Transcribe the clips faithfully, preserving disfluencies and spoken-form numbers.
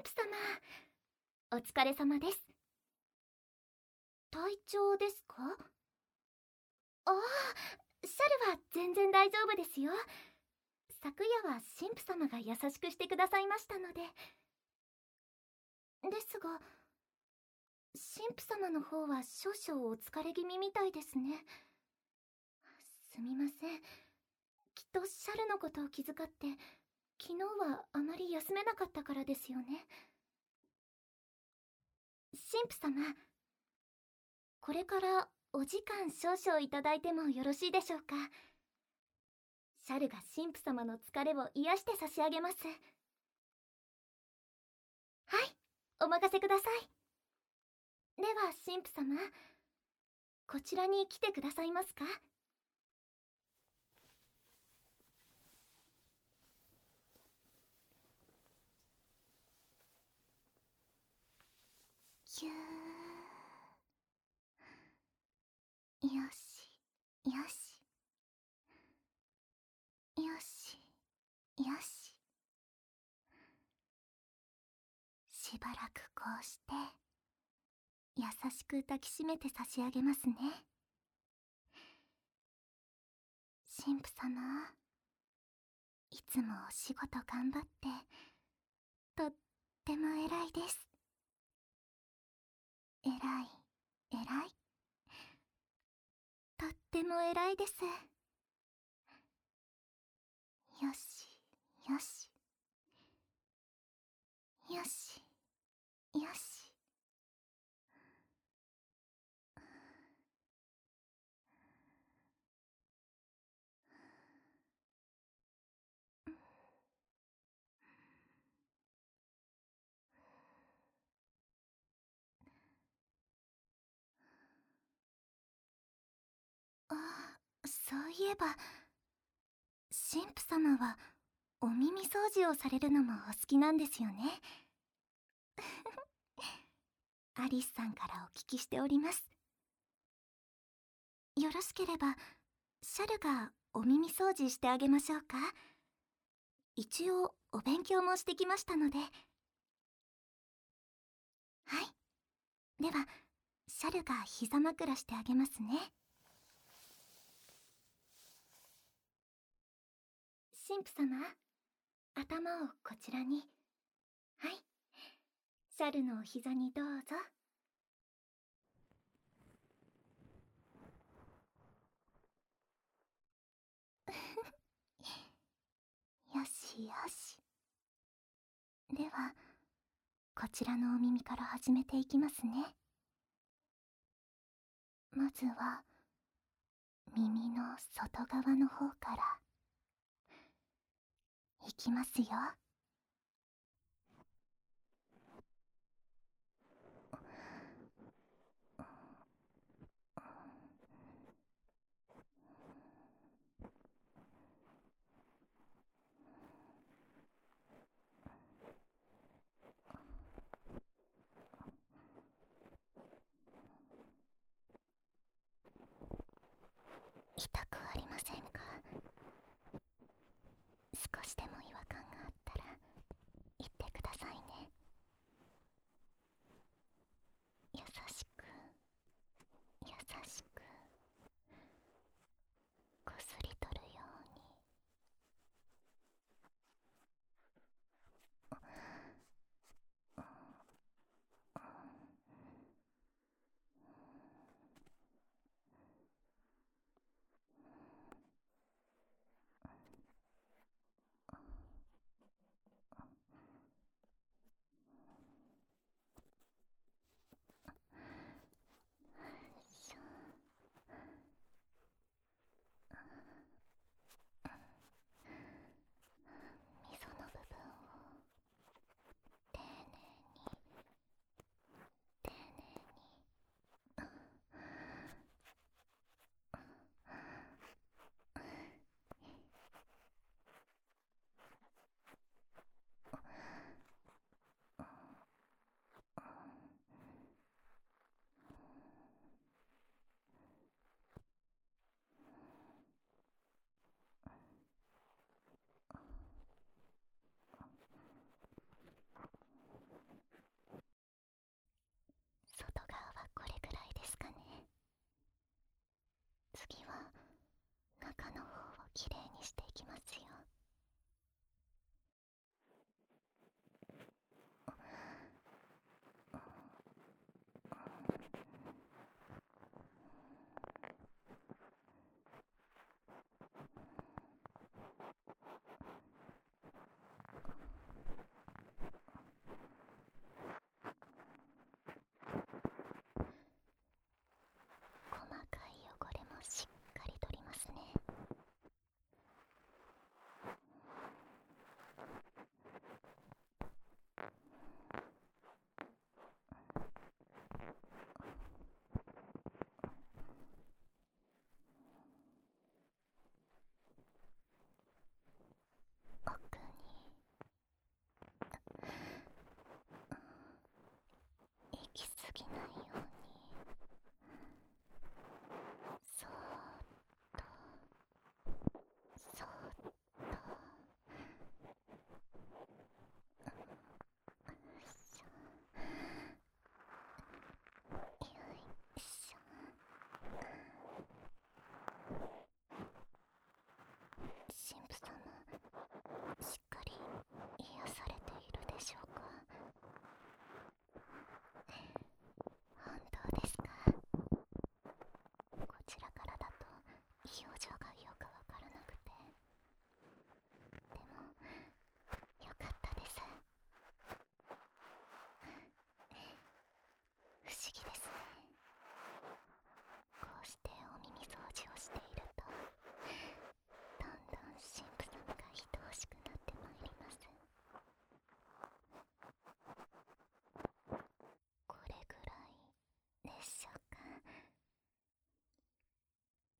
神父様、お疲れ様です。体調ですか？ああ、シャルは全然大丈夫ですよ。昨夜は神父様が優しくしてくださいましたので。ですが、神父様の方は少々お疲れ気味みたいですね。すみません。きっとシャルのことを気遣って、昨日はあまり休めなかったからですよね。神父様、これからお時間少々いただいてもよろしいでしょうか。シャルが神父様の疲れを癒して差し上げます。はい、お任せください。では神父様、こちらに来てくださいますか？ぎゅー。よしよしよしよし。しばらくこうして優しく抱きしめて差し上げますね。神父様、いつもお仕事頑張ってとっても偉いです。偉い偉い、とっても偉いです。よしよしよしよし。あ、そういえば神父様はお耳掃除をされるのもお好きなんですよね。アリスさんからお聞きしております。よろしければシャルがお耳掃除してあげましょうか。一応お勉強もしてきましたので。はい、ではシャルが膝枕してあげますね。神父様、頭をこちらに。はい、シャルのお膝にどうぞ。よしよし。ではこちらのお耳から始めていきますね。まずは耳の外側の方からいきますよ。痛くありませんか？少しでも違和感があったら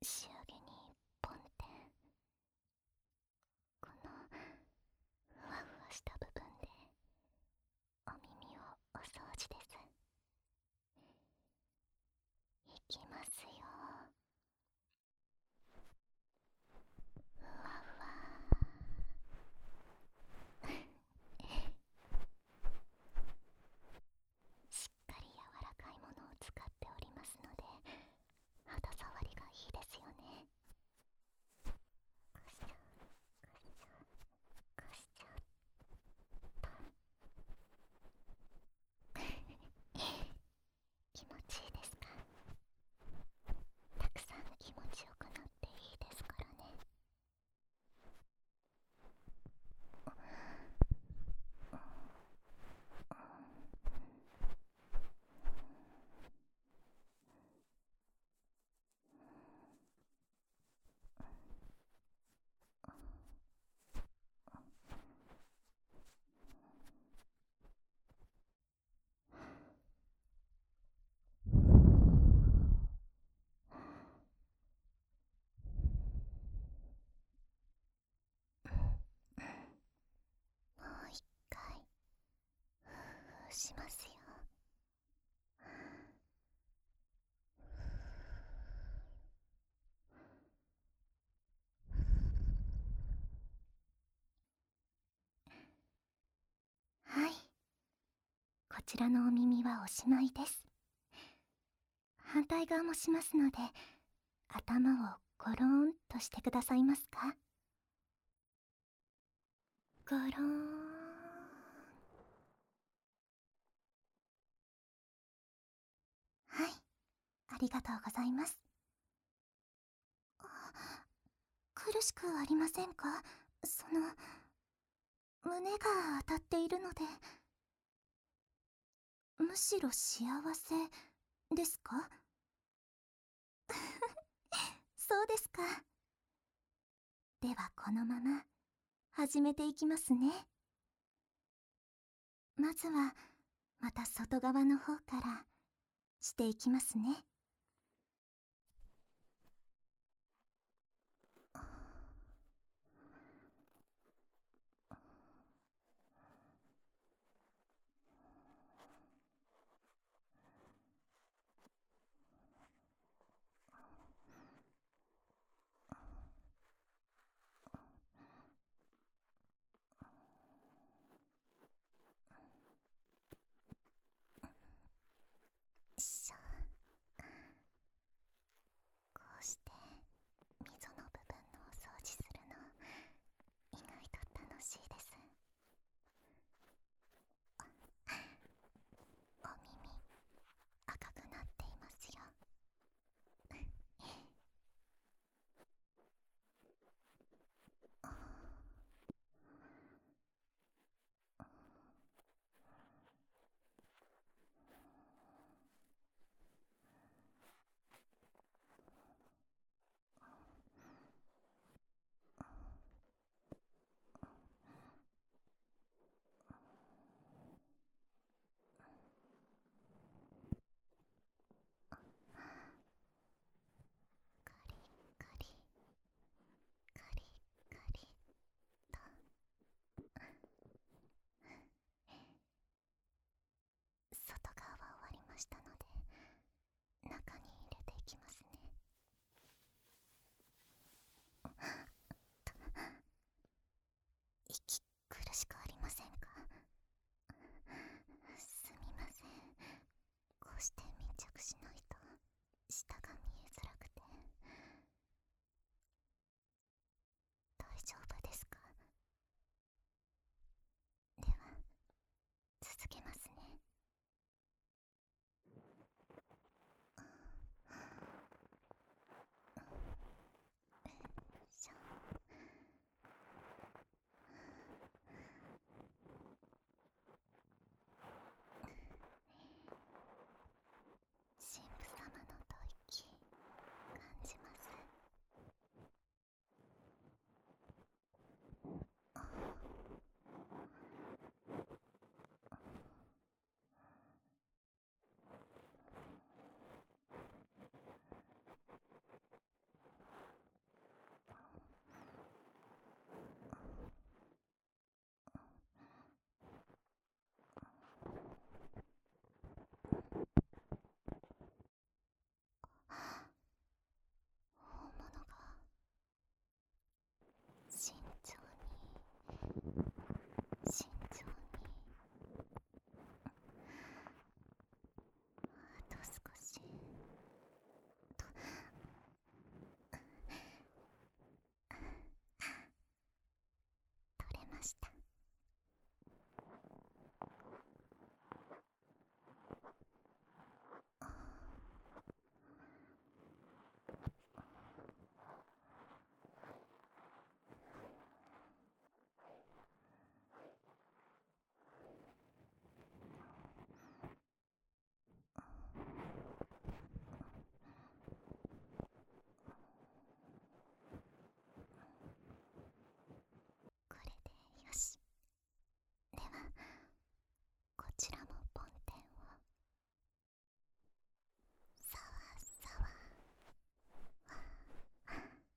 仕上げにポンって、このふわふわした部分でお耳をお掃除です。いきますよ。ふわふわしっかり柔らかいものを使っておりますので、肌触りがいいですよね。こしちゃう、こしちゃう、こしちゃうっと気持ちいいですか？たくさん気持ちよくなっていいですからね。もう一回ふうふうしますよ。はい、こちらのお耳はおしまいです。反対側もしますので、頭をゴローンとしてくださいますか？ゴローン。はい、ありがとうございます。あ、苦しくありませんか？その、胸が当たっているので。むしろ幸せですか？そうですか。ではこのまま始めていきますね。まずはまた外側の方からしていきますね。しょ。 した。これでよし。ではこちらも梵天をさわさわわわ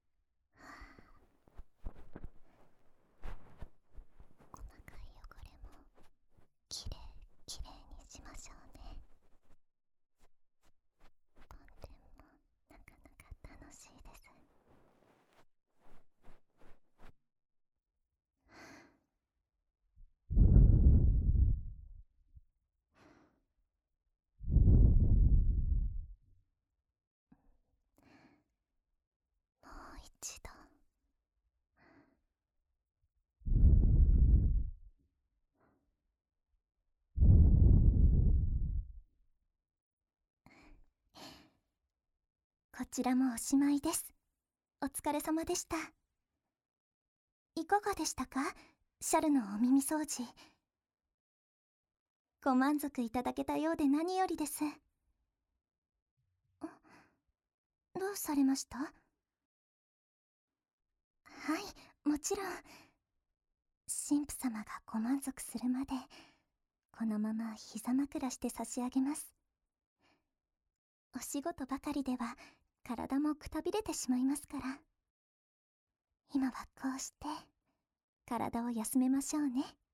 細かい汚れもきれいきれいにしましょうね。梵天もなかなか楽しいです。もう一度。こちらもおしまいです。お疲れ様でした。いかがでしたか、シャルのお耳掃除。ご満足いただけたようで何よりです。どうされました？はい、もちろん。神父様がご満足するまでこのまま膝枕して差し上げます。お仕事ばかりでは体もくたびれてしまいますから、今はこうして体を休めましょうね。